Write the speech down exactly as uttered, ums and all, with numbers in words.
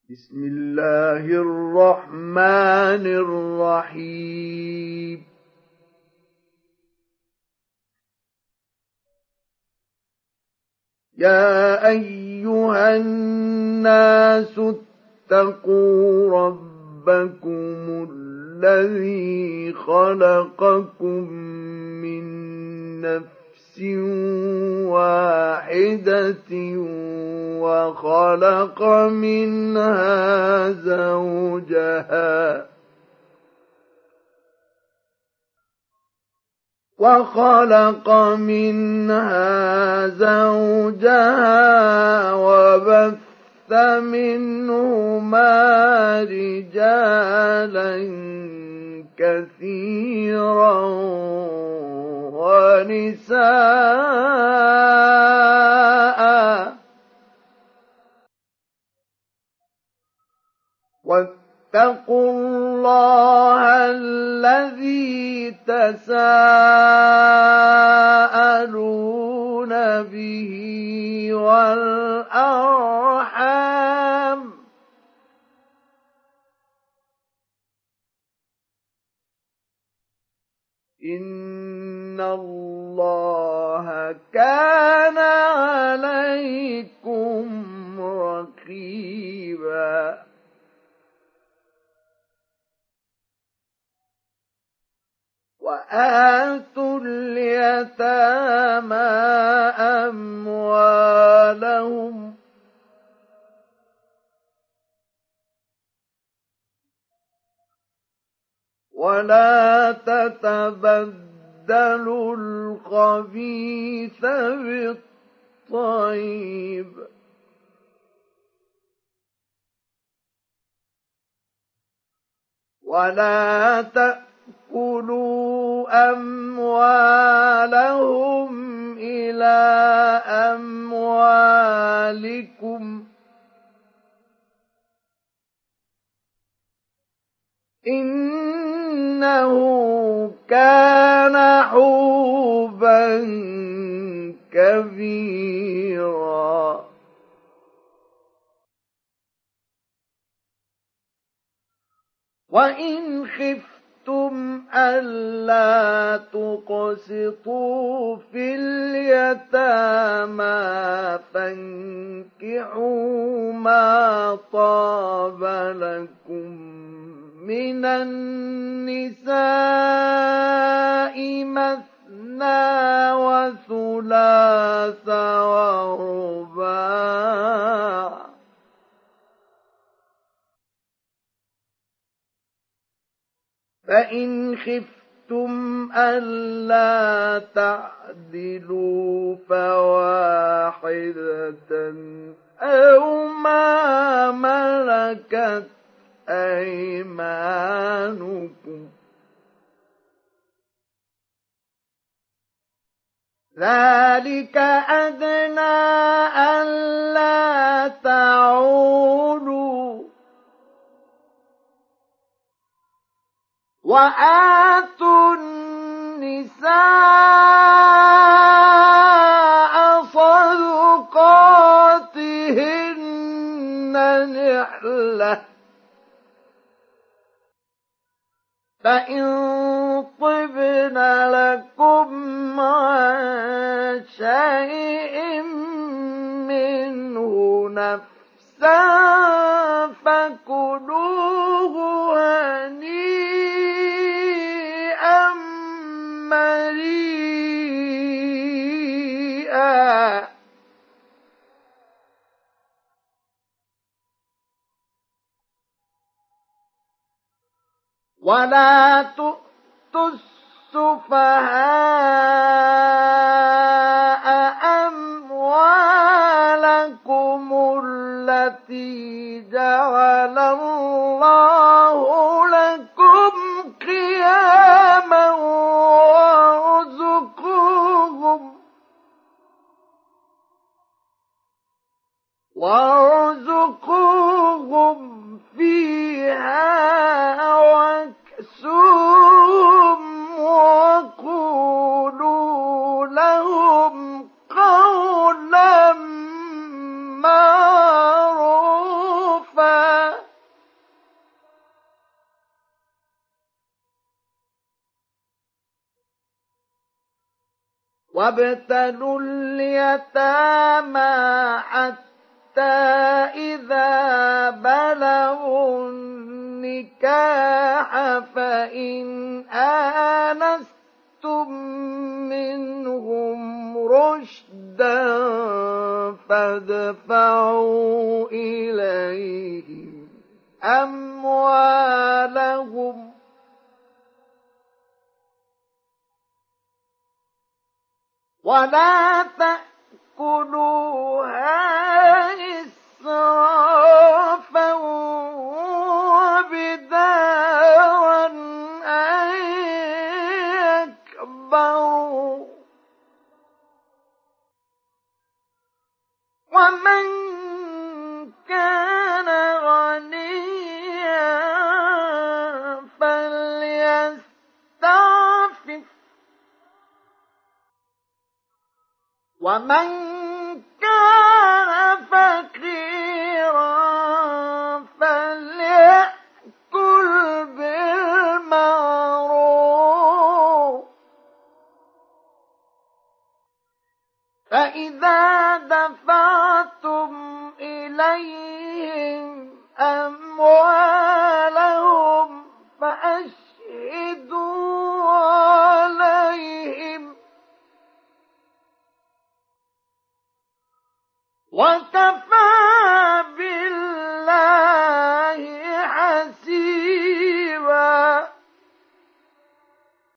بسم الله الرحمن الرحيم يا أيها الناس اتقوا ربكم الذي خلقكم من نفس واحدة وخلق منها زوجها وخلق منها زوجها وبث منهما رجالا كثيرا ونساء واتقوا الله الذي تساءلون به والأرحام إن الله كان عليكم رقيبا وآتوا اليتامى أموالهم ولا تتبدلوا الخبيث بالطيب ولا تأكلوا أموالهم إلى أموالكم إنه كان حوبا كبيرا وإن خفتم ألا تقسطوا في اليتامى فانكحوا ما طاب لكم من النساء مثنى وثلاث ورباع فإن خفتم ألا تعدلوا فواحدة أو ما ملكت أيمانكم ذلك أدنى ألا تعولوا وآتوا النساء صدقاتهن نحلة فإن طبن لكم عن شيء منه نفسا فكلوه هنيئا مريئا ولا تؤتوا السفهاء أموالكم التي جعل الله لكم قياما وارزقوهم وارزقوهم فيها واكسوهم وقولوا لهم قولا معروفا وابتلوا اليتامى حتى إذا بلغوا النكاح فإن آنستم منهم رشدا فادفعوا إليهم أموالهم ولا تأكلوها إسرافا وبدارا أن يكبروا ومن كان غنيا فليستعفف ومن كان فقيرا فليأكل بالمعروف فإذا دفعتم إليهم أموالهم فأشهدوا عليهم وكفى